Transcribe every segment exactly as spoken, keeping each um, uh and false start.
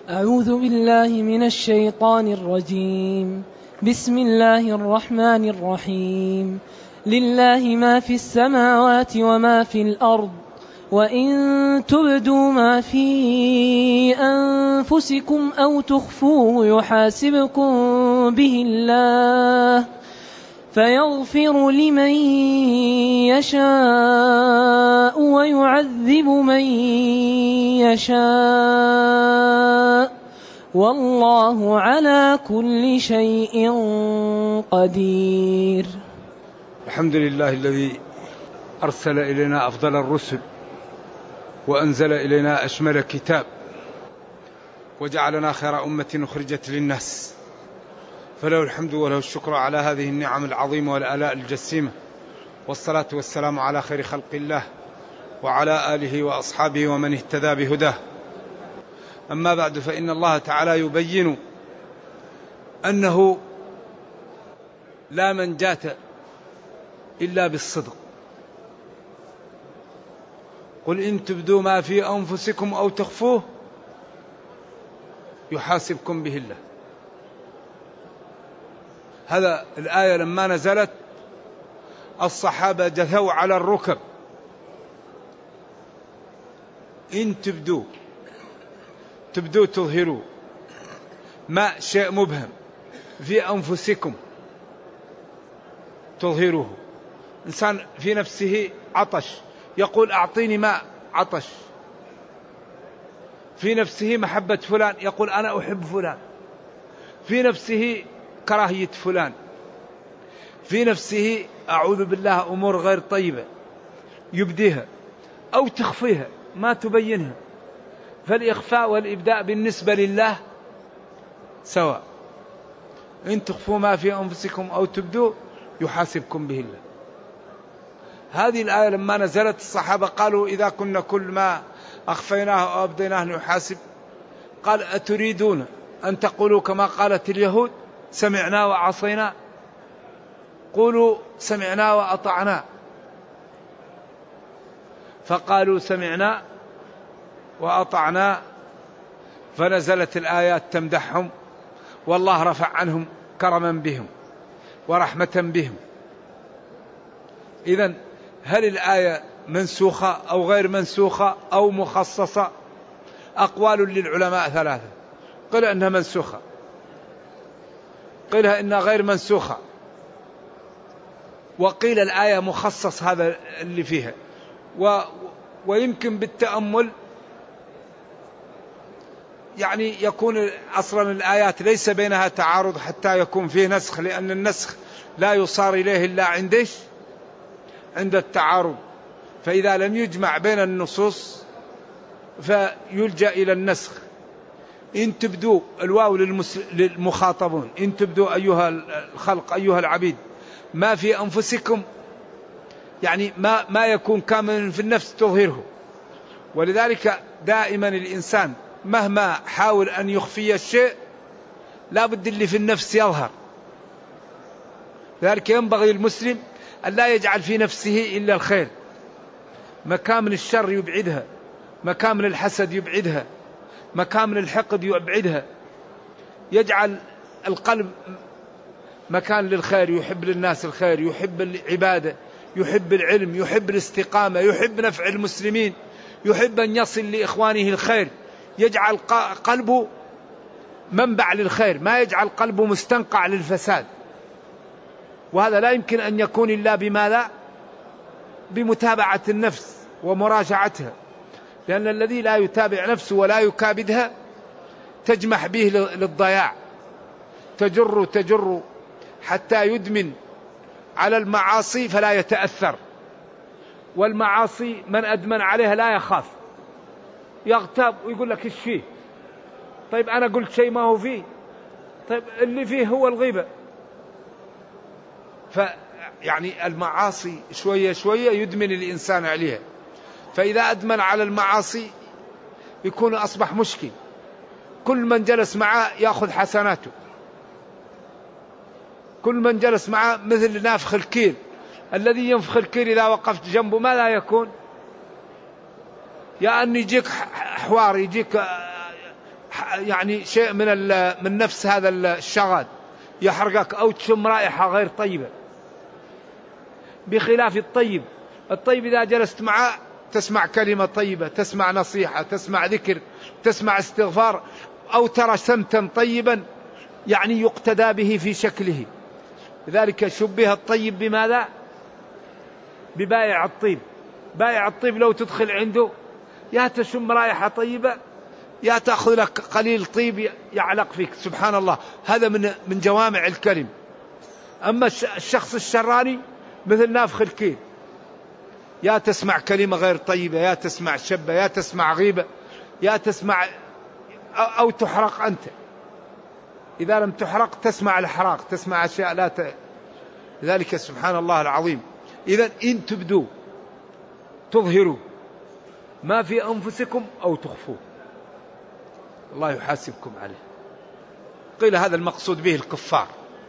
أعوذ بالله من الشيطان الرجيم. بسم الله الرحمن الرحيم. لله ما في السماوات وما في الأرض، وإن تبدوا ما في أنفسكم أو تخفوه يحاسبكم به الله فيغفر لمن يشاء ويعذب من يشاء، والله على كل شيء قدير. الحمد لله الذي أرسل إلينا أفضل الرسل وأنزل إلينا أشمل كتاب وجعلنا خير أمة أخرجت للناس، فله الحمد وله الشكر على هذه النعم العظيمة والآلاء الجسيمة، والصلاة والسلام على خير خلق الله وعلى آله وأصحابه ومن اهتدى بهداه. أما بعد، فإن الله تعالى يبين أنه لا منجاة إلا بالصدق. قل إن تبدوا ما في أنفسكم أو تخفوه يحاسبكم به الله. هذا الآية لما نزلت الصحابة جثوا على الركب. إن تبدوا، تبدوا تظهروا ما شيء مبهم في أنفسكم تظهروه. إنسان في نفسه عطش يقول أعطيني ماء، عطش. في نفسه محبة فلان يقول أنا أحب فلان. في نفسه كراهية فلان. في نفسه أعوذ بالله أمور غير طيبة يبديها أو تخفيها ما تبينها. فالإخفاء والإبداء بالنسبة لله سواء. إن تخفوا ما في أنفسكم أو تبدوا يحاسبكم به الله. هذه الآية لما نزلت الصحابة قالوا إذا كنا كل ما أخفيناه أو أبديناه نحاسب. قال أتريدون أن تقولوا كما قالت اليهود سمعنا وعصينا؟ قولوا سمعنا وأطعنا. فقالوا سمعنا وأطعنا، فنزلت الآيات تمدحهم، والله رفع عنهم كرما بهم ورحمة بهم. إذن هل الآية منسوخة أو غير منسوخة أو مخصصة؟ أقوال للعلماء ثلاثة. قيل أنها منسوخة، قيل إنها غير منسوخة، وقيل الآية مخصص هذا اللي فيها. و ويمكن بالتأمل يعني يكون أصلا الآيات ليس بينها تعارض حتى يكون فيه نسخ، لأن النسخ لا يصار إليه إلا عندش عند التعارض. فإذا لم يجمع بين النصوص فيلجأ إلى النسخ. إن تبدوا الواو للمخاطبون، إن تبدوا أيها الخلق أيها العبيد ما في أنفسكم، يعني ما, ما يكون كامل في النفس تظهره. ولذلك دائما الإنسان مهما حاول أن يخفي الشيء لا بد اللي في النفس يظهر. لذلك ينبغي المسلم أن لا يجعل في نفسه إلا الخير. مكامن الشر يبعدها، مكامن الحسد يبعدها، مكامن الحقد يبعدها. يجعل القلب مكان للخير، يحب للناس الخير، يحب العبادة، يحب العلم، يحب الاستقامة، يحب نفع المسلمين، يحب أن يصل لإخوانه الخير. يجعل قلبه منبع للخير، ما يجعل قلبه مستنقع للفساد. وهذا لا يمكن أن يكون إلا بما لا بمتابعة النفس ومراجعتها. لأن الذي لا يتابع نفسه ولا يكابدها تجمح به للضياع، تجر تجر حتى يدمن على المعاصي فلا يتأثر. والمعاصي من أدمن عليها لا يخاف، يغتاب ويقول لك إيش فيه؟ طيب أنا قلت شيء ما هو فيه؟ طيب اللي فيه هو الغيبة. فيعني المعاصي شوية شوية يدمن الإنسان عليها. فإذا أدمن على المعاصي يكون أصبح مشكل. كل من جلس معه يأخذ حسناته، كل من جلس معه مثل نافخ الكير. الذي ينفخ الكير إذا وقفت جنبه ما لا يكون؟ يا أن يجيك حوار، يجيك يعني شيء من من نفس هذا الشغال يحرقك، أو تشم رائحة غير طيبة، بخلاف الطيب. الطيب إذا جلست معه تسمع كلمة طيبة، تسمع نصيحة، تسمع ذكر، تسمع استغفار، أو ترى سمتا طيبا يعني يقتدى به في شكله. لذلك شبه الطيب بماذا؟ ببائع الطيب. بائع الطيب لو تدخل عنده يا تشم رائحة طيبة يا تأخذ لك قليل طيب يعلق فيك. سبحان الله، هذا من من جوامع الكلم. أما الشخص الشراني مثل نافخ الكيل، يا تسمع كلمة غير طيبة، يا تسمع شبة، يا تسمع غيبة، يا تسمع أو تحرق أنت. إذا لم تحرق تسمع الحراق، تسمع أشياء لا ت... لذلك سبحان الله العظيم. إذن إن تبدوا تظهروا ما في أنفسكم أو تخفوه الله يحاسبكم عليه. قيل هذا المقصود به الكفار،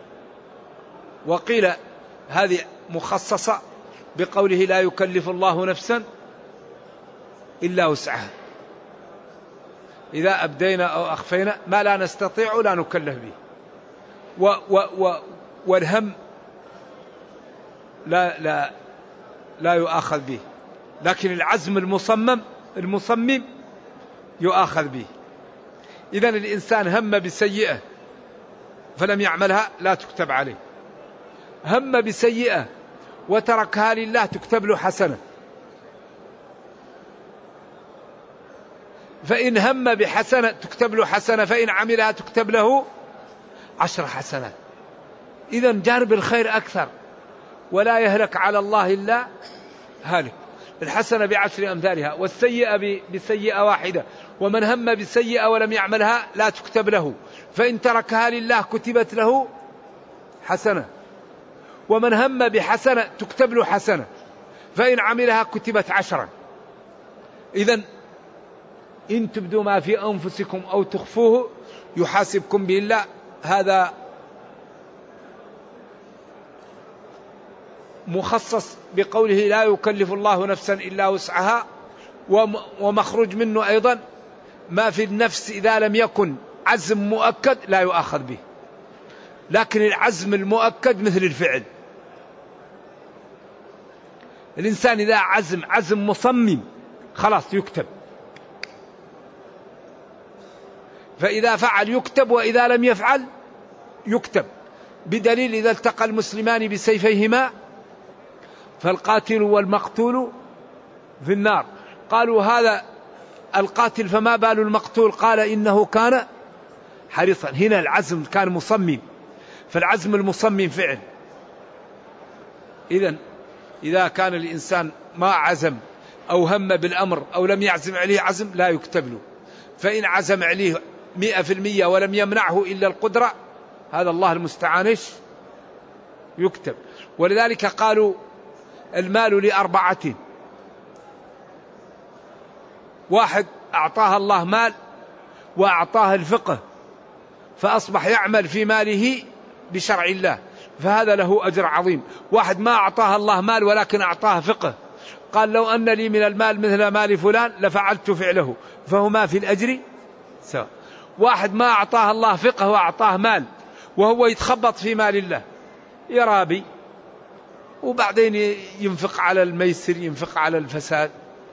وقيل هذه مخصصة بقوله لا يكلف الله نفسا إلا وسعها. إذا أبدينا أو أخفينا ما لا نستطيع لا نكلف به. و و و والهم لا لا لا يؤاخذ به، لكن العزم المصمم المصمم يؤاخذ به. إذن الإنسان هم بسيئة فلم يعملها لا تكتب عليه، هم بسيئة وتركها لله تكتب له حسنة. فإن هم بحسنة تكتب له حسنة، فإن عملها تكتب له عشر حسنات. إذن جانب الخير أكثر، ولا يهلك على الله إلا هالك. الحسنة بعشر أمثالها، والسيئة بسيئة واحدة. ومن هم بسيئة ولم يعملها لا تكتب له، فإن تركها لله كتبت له حسنة. ومن هم بحسنة تكتب له حسنة، فإن عملها كتبت عشرا. إذن إن تبدوا ما في أنفسكم أو تخفوه يحاسبكم به الله. هذا مخصص بقوله لا يكلف الله نفسا إلا وسعها، ومخرج منه أيضا ما في النفس إذا لم يكن عزم مؤكد لا يؤاخذ به، لكن العزم المؤكد مثل الفعل. الإنسان إذا عزم عزم مصمم خلاص يكتب، فإذا فعل يكتب، وإذا لم يفعل يكتب. بدليل إذا التقى المسلمان بسيفيهما فالقاتل والمقتول في النار. قالوا هذا القاتل فما بال المقتول؟ قال إنه كان حريصا. هنا العزم كان مصمم، فالعزم المصمم فعل. إذن إذا كان الإنسان ما عزم أو هم بالأمر أو لم يعزم عليه عزم لا يكتب له. فإن عزم عليه مئة في المئة ولم يمنعه إلا القدرة هذا الله المستعانش يكتب. ولذلك قالوا المال لأربعة: واحد أعطاه الله مال وأعطاه الفقه فأصبح يعمل في ماله بشرع الله، فهذا له أجر عظيم. واحد ما أعطاه الله مال ولكن أعطاه فقه، قال لو أن لي من المال مثل مال فلان لفعلت فعله، فهما في الأجر سواء. واحد ما أعطاه الله فقه وأعطاه مال وهو يتخبط في مال الله، يرابي وبعدين ينفق على الميسر، ينفق على الفساد،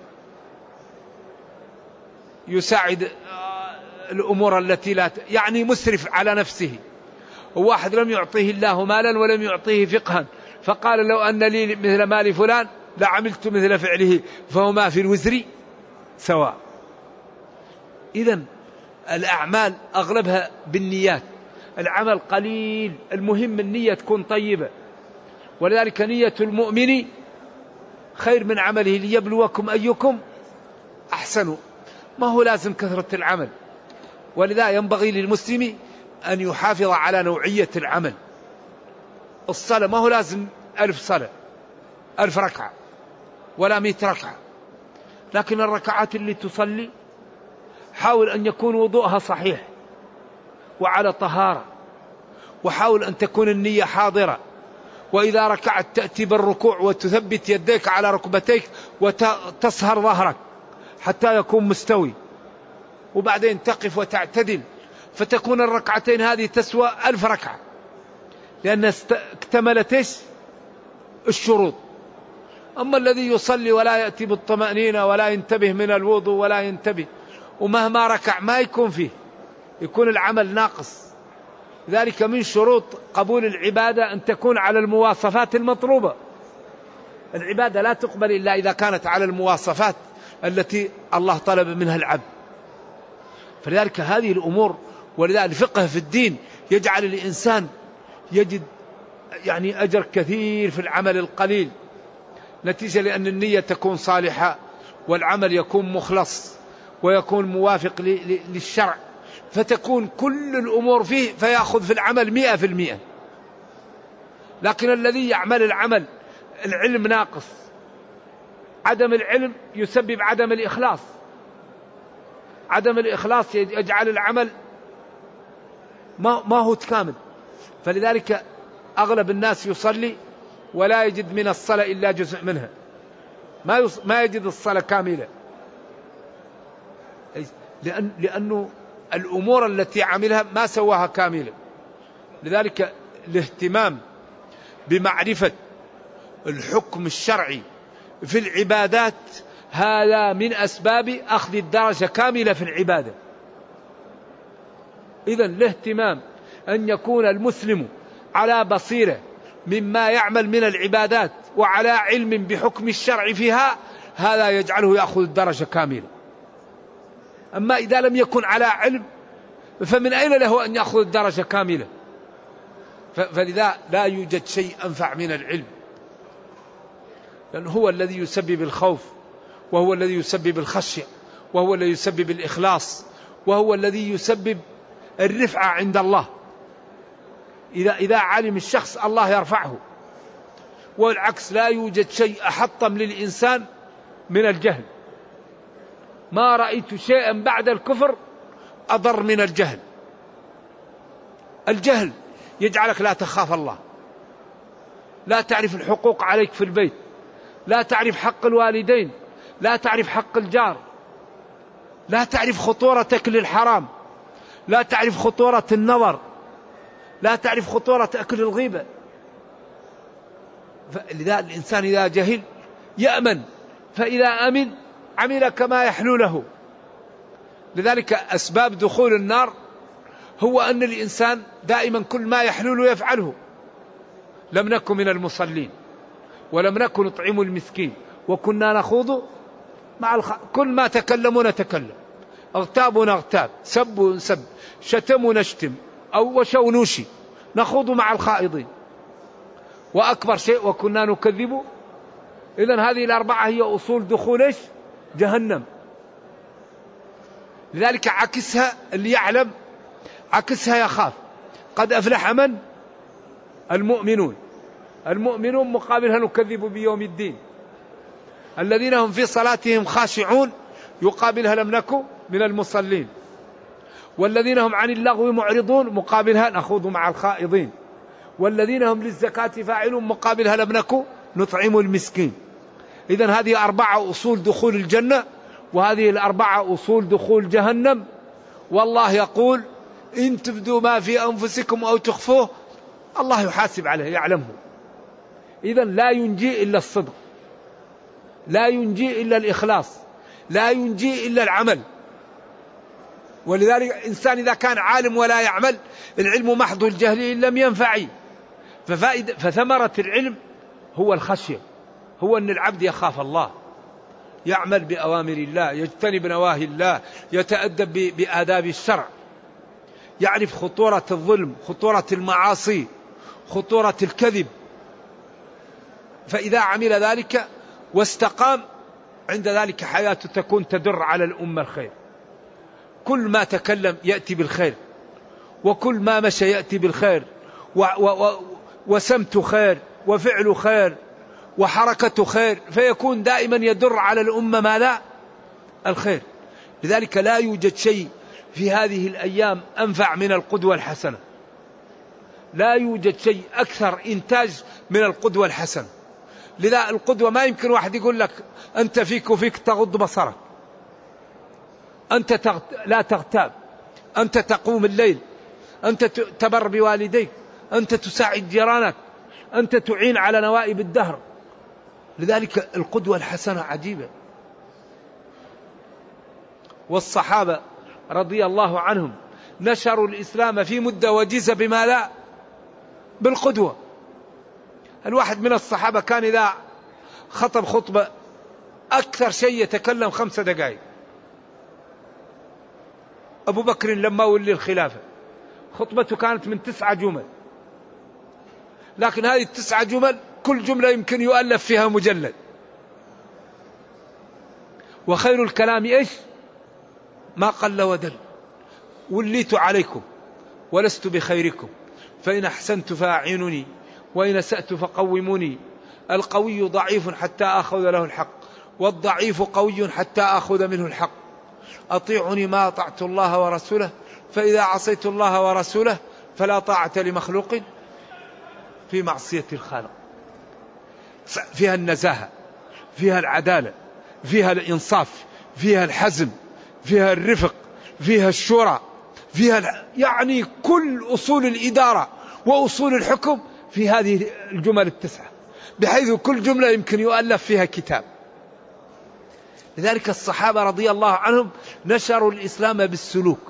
يساعد الأمور التي لا ت... يعني مسرف على نفسه. وواحد لم يعطيه الله مالا ولم يعطيه فقها فقال لو أن لي مثل مال فلان لعملت مثل فعله، فهما في الوزر سواء. إذن الأعمال أغلبها بالنيات، العمل قليل، المهم النية تكون طيبة. ولذلك نية المؤمن خير من عمله ليبلوكم أيكم أحسن. ما هو لازم كثرة العمل، ولذا ينبغي للمسلم أن يحافظ على نوعية العمل. الصلاة ما هو لازم ألف صلاة ألف ركعة ولا مئة ركعة، لكن الركعات اللي تصلي حاول أن يكون وضوءها صحيح وعلى طهارة، وحاول أن تكون النية حاضرة. وإذا ركعت تأتي بالركوع وتثبت يديك على ركبتيك وتصهر ظهرك حتى يكون مستوي، وبعدين تقف وتعتدل، فتكون الركعتين هذه تسوى ألف ركعة، لأن اكتملت الشروط. أما الذي يصلي ولا يأتي بالطمأنينة ولا ينتبه من الوضوء ولا ينتبه، ومهما ركع ما يكون فيه، يكون العمل ناقص. ذلك من شروط قبول العبادة أن تكون على المواصفات المطلوبة. العبادة لا تقبل إلا إذا كانت على المواصفات التي الله طلب منها العبد. فلذلك هذه الأمور، ولذلك الفقه في الدين يجعل الإنسان يجد يعني أجر كثير في العمل القليل، نتيجة لأن النية تكون صالحة والعمل يكون مخلص ويكون موافق للشرع، فتكون كل الأمور فيه فيأخذ في العمل مئة في المئة. لكن الذي يعمل العمل العلم ناقص، عدم العلم يسبب عدم الإخلاص، عدم الإخلاص يجعل العمل ما ما هو كامل. فلذلك أغلب الناس يصلي ولا يجد من الصلاة إلا جزء منها، ما ما يجد الصلاة كاملة، لأن لأنه الأمور التي عملها ما سواها كاملة. لذلك الاهتمام بمعرفة الحكم الشرعي في العبادات هذا من أسباب أخذ الدرجة كاملة في العبادة. إذن الاهتمام أن يكون المسلم على بصيرة مما يعمل من العبادات وعلى علم بحكم الشرع فيها، هذا يجعله يأخذ الدرجة كاملة. أما إذا لم يكن على علم فمن أين له أن يأخذ الدرجة كاملة؟ فلذا لا يوجد شيء أنفع من العلم، لأنه هو الذي يسبب الخوف، وهو الذي يسبب الخشية، وهو الذي يسبب الإخلاص، وهو الذي يسبب الرفعة عند الله. إذا إذا علم الشخص الله يرفعه، والعكس لا يوجد شيء أحطم للإنسان من الجهل. ما رأيت شيئا بعد الكفر أضر من الجهل. الجهل يجعلك لا تخاف الله، لا تعرف الحقوق عليك في البيت، لا تعرف حق الوالدين، لا تعرف حق الجار، لا تعرف خطورة أكل الحرام، لا تعرف خطورة النظر، لا تعرف خطورة أكل الغيبة. فلذا الإنسان إذا جهل يأمن، فإذا أمن عمل كما يحلو له. لذلك أسباب دخول النار هو أن الإنسان دائما كل ما يحلو له يفعله. لم نكن من المصلين، ولم نكن نطعم المسكين، وكنا نخوض مع الخ... كل ما تكلموا نتكلم، اغتابوا نغتاب، سبوا نسب، شتموا نشتم، أو وشوا نوشي، نخوض مع الخائضين. وأكبر شيء وكنا نكذب. إذن هذه الأربعة هي أصول دخول إيش؟ جهنم. لذلك عكسها اللي يعلم، عكسها يخاف. قد أفلح من؟ المؤمنون. المؤمنون مقابلها نكذب بيوم الدين. الذين هم في صلاتهم خاشعون يقابلها لم نكن من المصلين. والذين هم عن اللغو معرضون مقابلها نخوض مع الخائضين. والذين هم للزكاة فاعلون مقابلها لم نكن نطعم المسكين. إذن هذه أربعة أصول دخول الجنة، وهذه الأربعة أصول دخول جهنم. والله يقول إن تبدوا ما في أنفسكم أو تخفوه الله يحاسب عليه، يعلمه. إذن لا ينجي إلا الصدق، لا ينجي إلا الإخلاص، لا ينجي إلا العمل. ولذلك الإنسان إذا كان عالم ولا يعمل، العلم محض الجهل إن لم ينفع. ففائدة فثمرة العلم هو الخشية، هو أن العبد يخاف الله، يعمل بأوامر الله، يجتنب نواهي الله، يتأدب بآداب الشرع، يعرف خطورة الظلم، خطورة المعاصي، خطورة الكذب. فإذا عمل ذلك واستقام، عند ذلك حياته تكون تدر على الأمة الخير. كل ما تكلم يأتي بالخير، وكل ما مشى يأتي بالخير، و و و وسمت خير، وفعل خير، وحركة خير، فيكون دائما يدر على الأمة ماذا؟ الخير. لذلك لا يوجد شيء في هذه الأيام أنفع من القدوة الحسنة، لا يوجد شيء أكثر إنتاج من القدوة الحسنة. لذا القدوة ما يمكن واحد يقول لك أنت فيك وفيك تغض بصرك، أنت تغت... لا تغتاب، أنت تقوم الليل، أنت تبر بوالديك، أنت تساعد جيرانك، أنت تعين على نوائب الدهر. لذلك القدوة الحسنة عجيبة. والصحابة رضي الله عنهم نشروا الإسلام في مدة وجيزة بما لا بالقدوة. الواحد من الصحابة كان إذا خطب خطبة أكثر شيء يتكلم خمس دقائق. أبو بكر لما ولي الخلافة خطبته كانت من تسعة جمل، لكن هذه التسعة جمل كل جملة يمكن يؤلف فيها مجلد. وخير الكلام إيش؟ ما قل ودل. وليت عليكم ولست بخيركم، فإن أحسنت فأعينني وإن أسأت فقوموني. القوي ضعيف حتى أخذ له الحق، والضعيف قوي حتى أخذ منه الحق. أطيعني ما أطعت الله ورسوله، فإذا عصيت الله ورسوله فلا طاعة لمخلوق في معصية الخالق. فيها النزاهة، فيها العدالة، فيها الإنصاف، فيها الحزم، فيها الرفق، فيها الشورى، فيها يعني كل أصول الإدارة وأصول الحكم في هذه الجمل التسعة، بحيث كل جملة يمكن يؤلف فيها كتاب. لذلك الصحابة رضي الله عنهم نشروا الإسلام بالسلوك.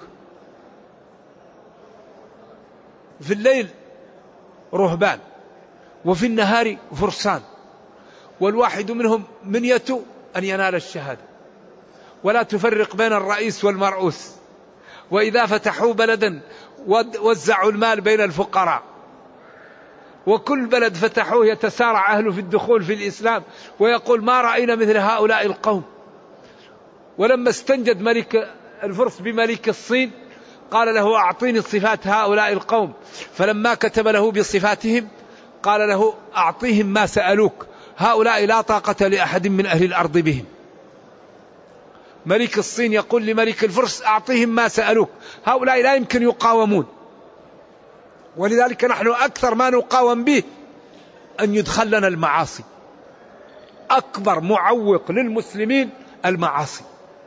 في الليل رهبان، وفي النهار فرسان، والواحد منهم منيته أن ينال الشهادة، ولا تفرق بين الرئيس والمرؤوس. وإذا فتحوا بلدا وزعوا المال بين الفقراء، وكل بلد فتحوه يتسارع أهله في الدخول في الإسلام ويقول ما رأينا مثل هؤلاء القوم. ولما استنجد ملك الفرس بملك الصين قال له أعطيني صفات هؤلاء القوم، فلما كتب له بصفاتهم قال له أعطيهم ما سألوك، هؤلاء لا طاقة لأحد من أهل الأرض بهم. ملك الصين يقول لملك الفرس أعطيهم ما سألوك، هؤلاء لا يمكن يقاومون. ولذلك نحن أكثر ما نقاوم به أن يدخل لنا المعاصي. أكبر معوق للمسلمين المعاصي،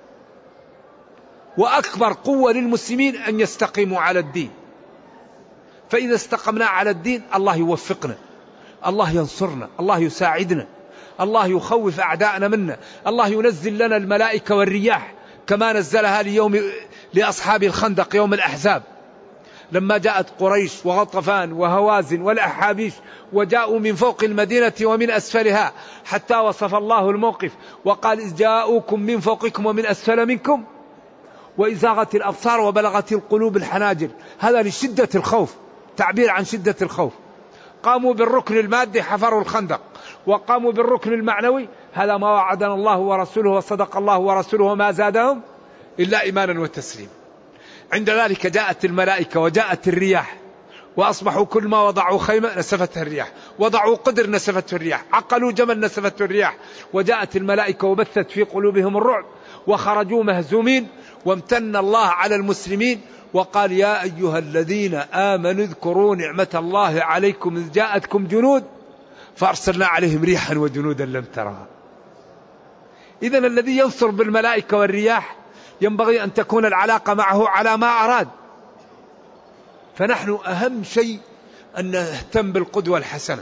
وأكبر قوة للمسلمين أن يستقيموا على الدين. فإذا استقمنا على الدين الله يوفقنا، الله ينصرنا، الله يساعدنا، الله يخوف أعداءنا منا، الله ينزل لنا الملائكة والرياح كما نزلها ليوم لأصحاب الخندق يوم الأحزاب، لما جاءت قريش وغطفان وهوازن والأحابيش وجاءوا من فوق المدينة ومن أسفلها، حتى وصف الله الموقف وقال إذ جاءوكم من فوقكم ومن أسفل منكم وإذ زاغت الأبصار وبلغت القلوب الحناجر. هذا لشدة الخوف، تعبير عن شدة الخوف. قاموا بالركن المادي حفروا الخندق، وقاموا بالركن المعنوي هذا ما وعدنا الله ورسوله وصدق الله ورسوله وما زادهم إلا إيمانا وتسليما. عند ذلك جاءت الملائكة وجاءت الرياح، وأصبحوا كل ما وضعوا خيمة نسفتها الرياح، وضعوا قدر نسفته الرياح، عقلوا جمل نسفته الرياح، وجاءت الملائكة وبثت في قلوبهم الرعب وخرجوا مهزومين. وامتن الله على المسلمين وقال يا أيها الذين آمنوا اذكروا نعمة الله عليكم إذ جاءتكم جنود فأرسلنا عليهم ريحا وجنودا لم ترها. إذن الذي ينصر بالملائكة والرياح ينبغي أن تكون العلاقة معه على ما أراد. فنحن أهم شيء أن نهتم بالقدوة الحسنة،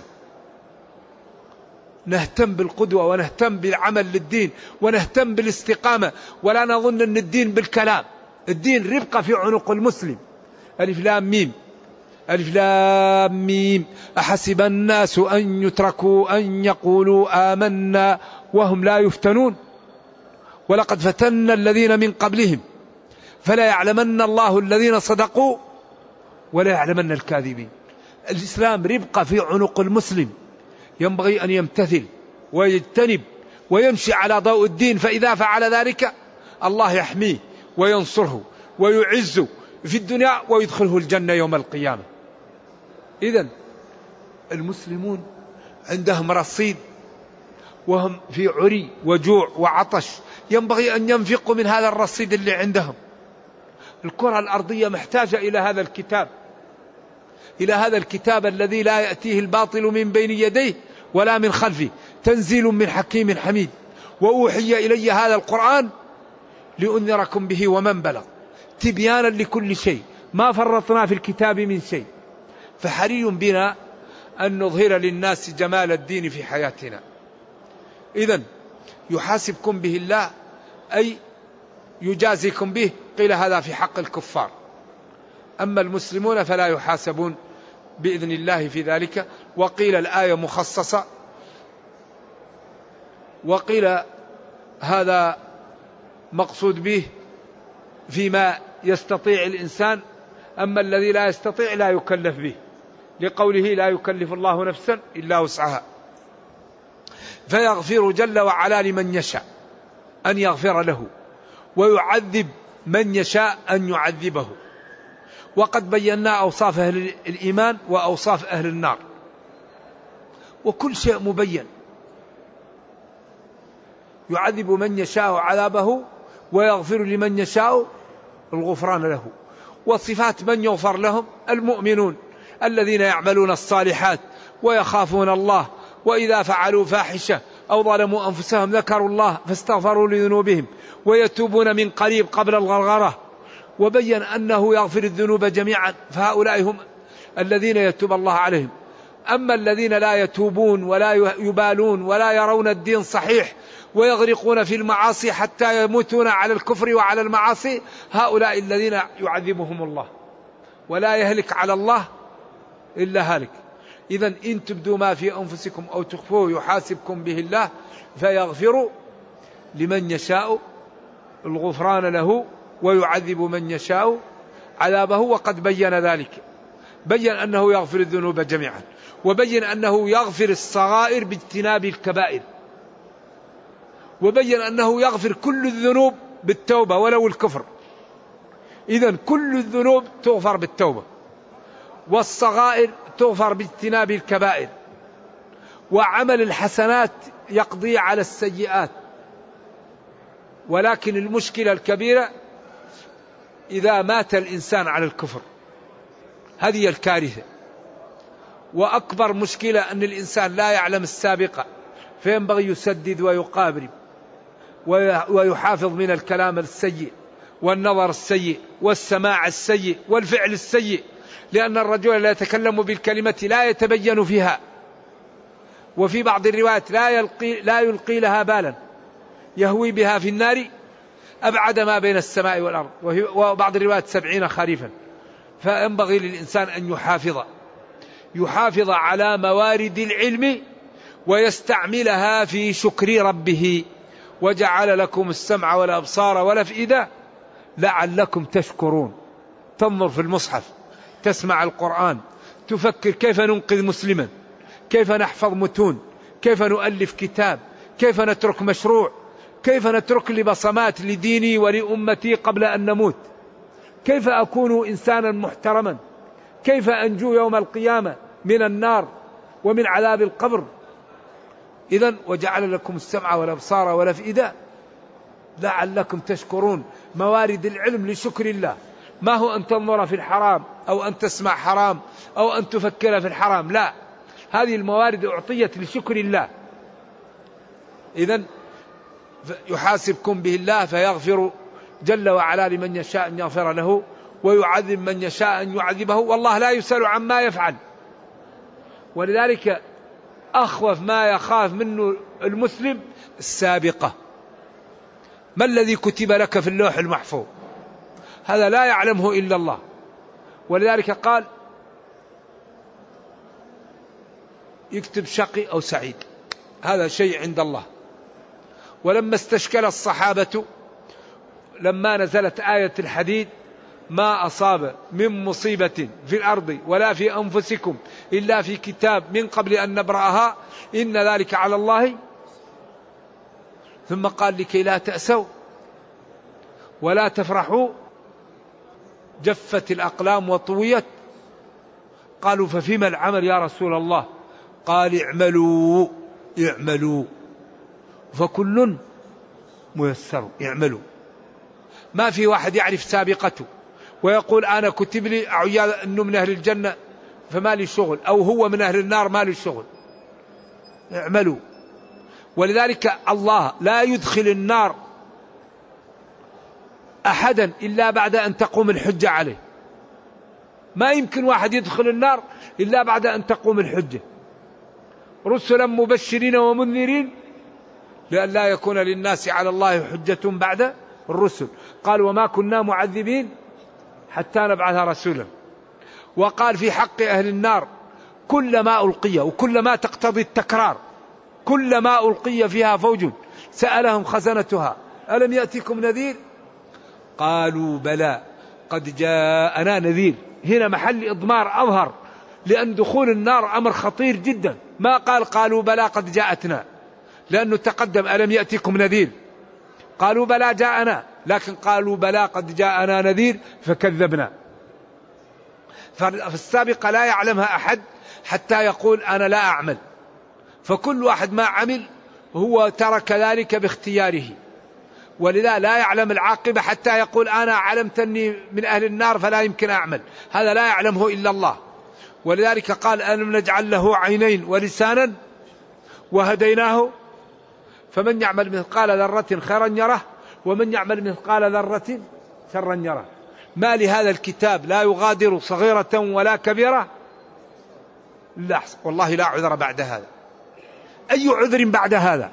نهتم بالقدوة ونهتم بالعمل للدين ونهتم بالاستقامة، ولا نظن أن الدين بالكلام. الدين ربقة في عنق المسلم. ألف لام ميم، ألف لام ميم، أحسب الناس أن يتركوا أن يقولوا آمنا وهم لا يفتنون ولقد فتنا الذين من قبلهم فلا يعلمن الله الذين صدقوا ولا يعلمن الكاذبين. الإسلام ربقة في عنق المسلم، ينبغي أن يمتثل ويجتنب ويمشي على ضوء الدين، فإذا فعل ذلك الله يحميه وينصره ويعزه في الدنيا ويدخله الجنة يوم القيامة. إذن المسلمون عندهم رصيد وهم في عري وجوع وعطش، ينبغي أن ينفقوا من هذا الرصيد اللي عندهم. الكرة الأرضية محتاجة إلى هذا الكتاب، إلى هذا الكتاب الذي لا يأتيه الباطل من بين يديه ولا من خلفه، تنزيل من حكيم حميد. وأوحي إلي هذا القرآن لأنذركم به ومن بلغ تبيانا لكل شيء ما فرطنا في الكتاب من شيء. فحري بنا أن نظهر للناس جمال الدين في حياتنا. إذن يحاسبكم به الله أي يجازيكم به. قيل هذا في حق الكفار، أما المسلمون فلا يحاسبون بإذن الله في ذلك. وقيل الآية مخصصة، وقيل هذا مقصود به فيما يستطيع الإنسان، أما الذي لا يستطيع لا يكلف به، لقوله لا يكلف الله نفسا إلا وسعها. فيغفر جل وعلا لمن يشاء أن يغفر له، ويعذب من يشاء أن يعذبه. وقد بينا أوصاف أهل الإيمان وأوصاف أهل النار، وكل شيء مبين. يعذب من يشاء عذابه ويغفر لمن يشاء الغفران له. وصفات من يغفر لهم: المؤمنون الذين يعملون الصالحات ويخافون الله، وإذا فعلوا فاحشة أو ظلموا أنفسهم ذكروا الله فاستغفروا لذنوبهم ويتوبون من قريب قبل الغرغرة. وبين أنه يغفر الذنوب جميعا، فهؤلاء هم الذين يتوب الله عليهم. أما الذين لا يتوبون ولا يبالون ولا يرون الدين صحيح ويغرقون في المعاصي حتى يموتون على الكفر وعلى المعاصي، هؤلاء الذين يعذبهم الله، ولا يهلك على الله إلا هالك. إذن إن تبدوا ما في أنفسكم أو تخفوه يحاسبكم به الله فيغفر لمن يشاء الغفران له ويعذب من يشاء عذابه. وقد بين ذلك، بين أنه يغفر الذنوب جميعا، وبين أنه يغفر الصغائر باجتناب الكبائر، وبين أنه يغفر كل الذنوب بالتوبة ولو الكفر. إذن كل الذنوب تغفر بالتوبة، والصغائر تغفر باجتناب الكبائر، وعمل الحسنات يقضي على السيئات. ولكن المشكلة الكبيرة إذا مات الإنسان على الكفر، هذه الكارثة. وأكبر مشكلة أن الإنسان لا يعلم السابقة، فينبغي يسدد ويقابل ويحافظ من الكلام السيء والنظر السيء والسماع السيء والفعل السيء، لأن الرجل لا يتكلم بالكلمة لا يتبين فيها، وفي بعض الروايات لا يلقي, لا يلقي لها بالا، يهوي بها في النار أبعد ما بين السماء والأرض، وبعض الروايات سبعين خريفا. فينبغي للإنسان أن يحافظ يحافظ على موارد العلم ويستعملها في شكر ربه. وجعل لكم السمع والأبصار والأفئدة لعلكم تشكرون. تنظر في المصحف، تسمع القرآن، تفكر كيف ننقذ مسلما، كيف نحفظ متون، كيف نؤلف كتاب، كيف نترك مشروع، كيف نترك لبصمات لديني ولأمتي قبل أن نموت، كيف أكون إنسانا محترما، كيف أنجو يوم القيامة من النار ومن عذاب القبر. إذن وجعل لكم السمع والأبصار والأفئدة لعلكم تشكرون. موارد العلم لشكر الله، ما هو أن تنظر في الحرام أو أن تسمع حرام أو أن تفكر في الحرام، لا، هذه الموارد أعطيت لشكر الله. إذن يحاسبكم به الله فيغفر جل وعلا لمن يشاء أن يغفر له، ويعذب من يشاء أن يعذبه، والله لا يسأل عما يفعل. ولذلك أخوف ما يخاف منه المسلم السابقة. ما الذي كتب لك في اللوح المحفوظ؟ هذا لا يعلمه إلا الله. ولذلك قال يكتب شقي أو سعيد، هذا شيء عند الله. ولما استشكل الصحابة لما نزلت آية الحديد: ما أصاب من مصيبة في الأرض ولا في أنفسكم إلا في كتاب من قبل أن نبرأها إن ذلك على الله. ثم قال: لكي لا تأسوا ولا تفرحوا جفت الأقلام وطويت. قالوا: ففيما العمل يا رسول الله؟ قال: اعملوا اعملوا فكل ميسر. اعملوا. ما في واحد يعرف سابقته ويقول أنا كتب لي أعياذ أنه من أهل الجنة فما لي شغل، أو هو من أهل النار ما لي شغل. اعملوا. ولذلك الله لا يدخل النار أحدا إلا بعد أن تقوم الحجة عليه. ما يمكن واحد يدخل النار إلا بعد أن تقوم الحجة. رسلا مبشرين ومنذرين لئلا يكون للناس على الله حجة بعد الرسل. قال وما كنا معذبين حتى نبعث رسولا. وقال في حق أهل النار كلما ألقي، وكلما تقتضي التكرار، كلما ألقي فيها فوج سألهم خزنتها ألم يأتكم نذير قالوا بلى قد جاءنا نذير. هنا محل إضمار أظهر، لأن دخول النار أمر خطير جدا. ما قال قالوا بلى قد جاءتنا، لأنه تقدم ألم يأتكم نذير، قالوا بلى جاءنا، لكن قالوا بلى قد جاءنا نذير فكذبنا. فالسابقة لا يعلمها أحد حتى يقول أنا لا أعمل، فكل واحد ما عمل هو ترك ذلك باختياره، ولذا لا يعلم العاقبة حتى يقول أنا علمت أني من أهل النار فلا يمكن أعمل. هذا لا يعلمه إلا الله. ولذلك قال ألم نجعل له عينين ولسانا وهديناه فمن يعمل مثقال ذرة خيرا يره ومن يعمل مثقال ذرة شرا يره. ما لهذا الكتاب لا يغادر صغيرة ولا كبيرة لا والله لا عذر بعد هذا. أي عذر بعد هذا؟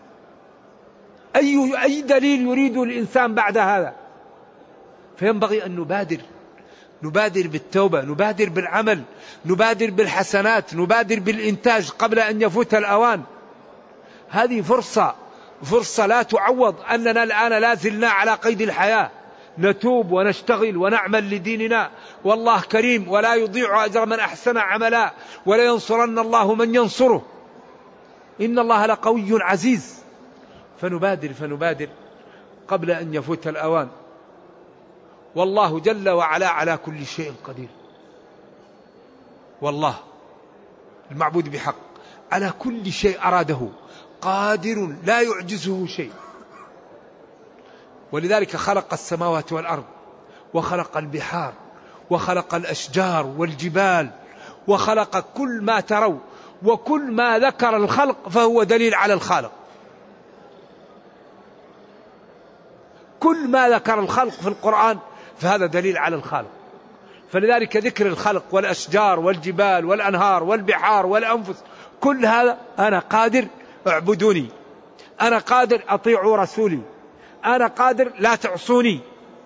أي أي دليل يريد الإنسان بعد هذا؟ فينبغي أن نبادر نبادر بالتوبة، نبادر بالعمل، نبادر بالحسنات، نبادر بالإنتاج قبل أن يفوت الأوان. هذه فرصة فرصة لا تعوض، أننا الآن لا زلنا على قيد الحياة، نتوب ونشتغل ونعمل لديننا، والله كريم ولا يضيع أجر من أحسن عملا ولا ينصرن الله من ينصره، إن الله لقوي عزيز. فنبادر فنبادر قبل أن يفوت الأوان. والله جل وعلا على كل شيء قدير. والله المعبود بحق على كل شيء أراده قادر لا يعجزه شيء. ولذلك خلق السماوات والأرض وخلق البحار وخلق الأشجار والجبال وخلق كل ما تروا، وكل ما ذكر الخلق فهو دليل على الخالق. كل ما ذكر الخلق في القرآن فهذا دليل على الخالق. فلذلك ذكر الخلق والأشجار والجبال والأنهار والبحار والأنفس كل هذا أنا قادر اعبدوني، أنا قادر أطيعوا رسولي، أنا قادر لا تعصوني.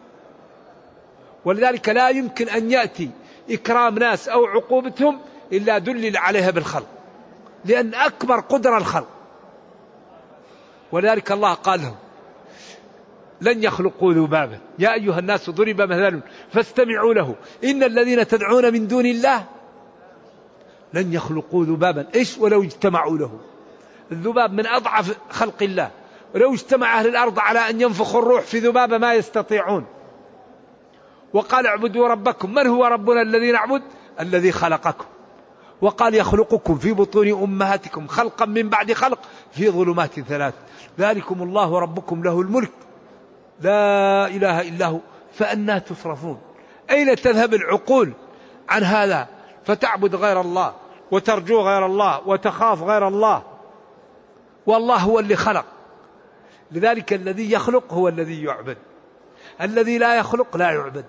ولذلك لا يمكن أن يأتي إكرام ناس أو عقوبتهم إلا دلل عليها بالخلق، لأن أكبر قدرة الخلق. ولذلك الله قال لهم لن يخلقوا ذبابا يا أيها الناس ضرب مثل فاستمعوا له إن الذين تدعون من دون الله لن يخلقوا ذبابا. إيش؟ ولو اجتمعوا له. الذباب من أضعف خلق الله، ولو اجتمع أهل الأرض على أن ينفخوا الروح في ذبابة ما يستطيعون. وقال اعبدوا ربكم. من هو ربنا الذي نعبد؟ الذي خلقكم. وقال يخلقكم في بطون أمهاتكم خلقا من بعد خلق في ظلمات ثلاث ذلكم الله ربكم له الملك لا إله إلا هو فأنى تصرفون. أين تذهب العقول عن هذا فتعبد غير الله وترجو غير الله وتخاف غير الله؟ والله هو اللي خلق. لذلك الذي يخلق هو الذي يعبد، الذي لا يخلق لا يعبد.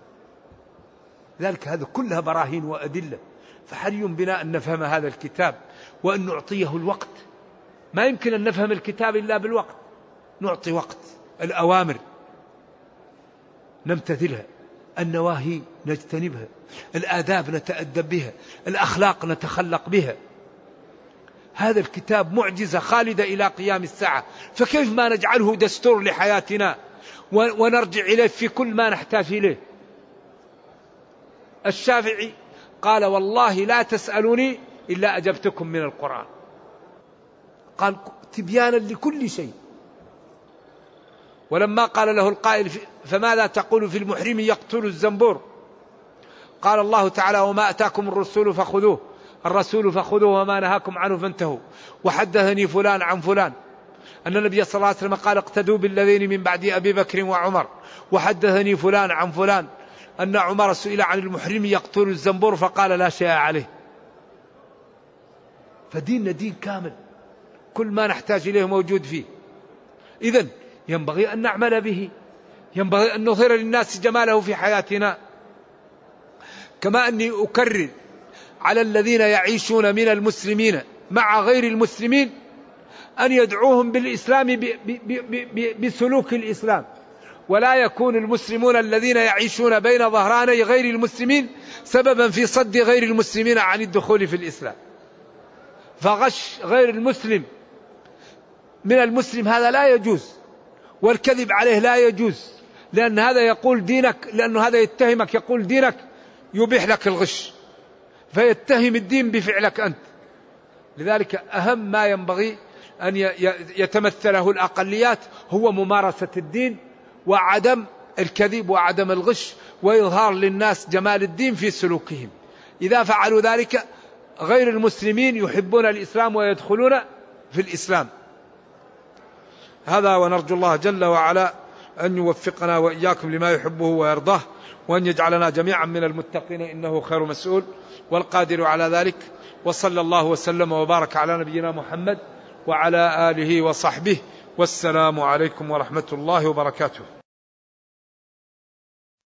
لذلك هذا كلها براهين وأدلة. فحري بنا أن نفهم هذا الكتاب وأن نعطيه الوقت. ما يمكن أن نفهم الكتاب إلا بالوقت. نعطي وقت. الأوامر نمتثلها، النواهي نجتنبها، الآداب نتأدب بها، الأخلاق نتخلق بها. هذا الكتاب معجزة خالدة إلى قيام الساعة، فكيف ما نجعله دستور لحياتنا ونرجع إليه في كل ما نحتاج إليه. الشافعي قال والله لا تسألوني إلا أجبتكم من القرآن. قال تبيانا لكل شيء. ولما قال له القائل فماذا تقول في المحرم يقتل الزنبور؟ قال الله تعالى وما أتاكم الرسول فخذوه الرسول فخذوه وما نهاكم عنه فانتهوا. وحدثني فلان عن فلان أن النبي صلى الله عليه وسلم قال اقتدوا بالذين من بعد أبي بكر وعمر. وحدثني فلان عن فلان أن عمر سئل عن المحرم يقتل الزنبور فقال لا شيء عليه. فديننا دين كامل، كل ما نحتاج إليه موجود فيه. إذن ينبغي أن نعمل به. ينبغي أن نظهر للناس جماله في حياتنا. كما أني أكرر على الذين يعيشون من المسلمين مع غير المسلمين أن يدعوهم بالإسلام بسلوك الإسلام، ولا يكون المسلمون الذين يعيشون بين ظهراني غير المسلمين سببا في صد غير المسلمين عن الدخول في الإسلام. فغش غير المسلم من المسلم هذا لا يجوز، والكذب عليه لا يجوز، لأن هذا يقول دينك، لأنه هذا يتهمك يقول دينك يبيح لك الغش، فيتهم الدين بفعلك أنت. لذلك أهم ما ينبغي أن يتمثله الأقليات هو ممارسة الدين وعدم الكذب وعدم الغش وإظهار للناس جمال الدين في سلوكهم. إذا فعلوا ذلك غير المسلمين يحبون الإسلام ويدخلون في الإسلام. هذا، ونرجو الله جل وعلا أن يوفقنا وإياكم لما يحبه ويرضاه، وأن يجعلنا جميعا من المتقين إنه خير مسؤول والقادر على ذلك. وصلى الله وسلم وبارك على نبينا محمد وعلى آله وصحبه، والسلام عليكم ورحمة الله وبركاته.